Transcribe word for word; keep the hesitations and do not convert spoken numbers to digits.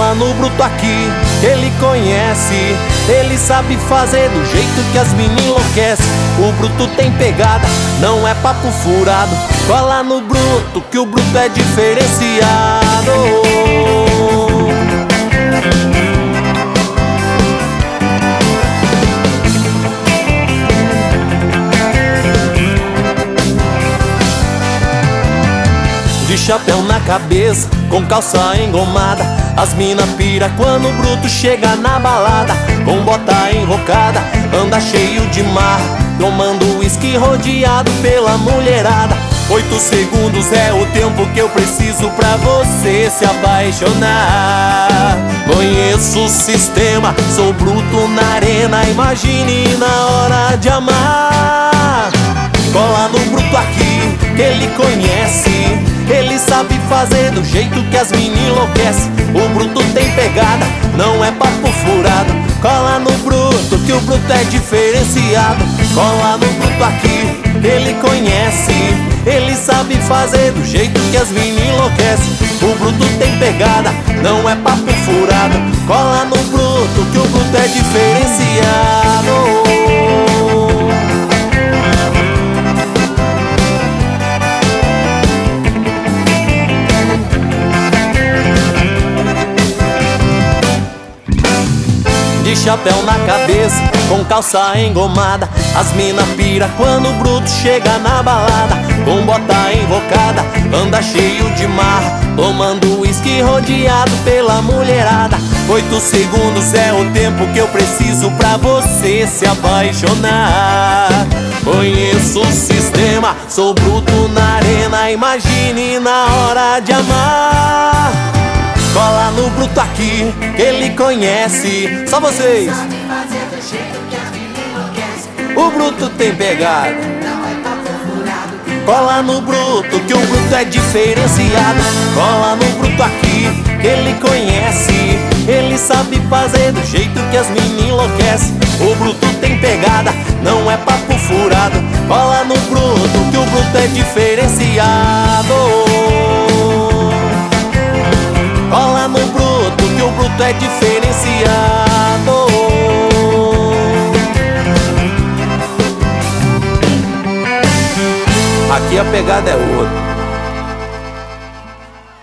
Cola no bruto aqui, ele conhece. Ele sabe fazer do jeito que as meninas enlouquecem. O bruto tem pegada, não é papo furado. Cola no bruto, que o bruto é diferenciado. De chapéu na cabeça, com calça engomada, as mina pira quando o bruto chega na balada. Com bota enrocada, anda cheio de marra, tomando uísque rodeado pela mulherada. Oito segundos é o tempo que eu preciso pra você se apaixonar. Conheço o sistema, sou bruto na arena, imagine na hora de amar. Cola no bruto aqui, que ele conhece. Ele sabe fazer do jeito que as meninas enlouquecem. O bruto tem pegada, não é papo furado. Cola no bruto, que o bruto é diferenciado. Cola no bruto aqui, ele conhece. Ele sabe fazer do jeito que as meninas enlouquecem. O bruto tem pegada, não é papo furado. Cola no bruto, que o bruto é diferenciado. De chapéu na cabeça, com calça engomada, as mina pira quando o bruto chega na balada. Com bota invocada, anda cheio de marra, tomando uísque rodeado pela mulherada. Oito segundos é o tempo que eu preciso pra você se apaixonar. Conheço o sistema, sou bruto na arena, imagine na hora de amar. Cola no bruto aqui, que ele conhece. Só vocês. O bruto tem pegada, cola no bruto, que o bruto é diferenciado. Cola no bruto aqui, que ele conhece. Ele sabe fazer do jeito que as meninas enlouquecem. O bruto tem pegada, não é papo furado. Cola no bruto, que o bruto é diferenciado. Cola no bruto, que o bruto é diferenciado. Aqui a pegada é outra.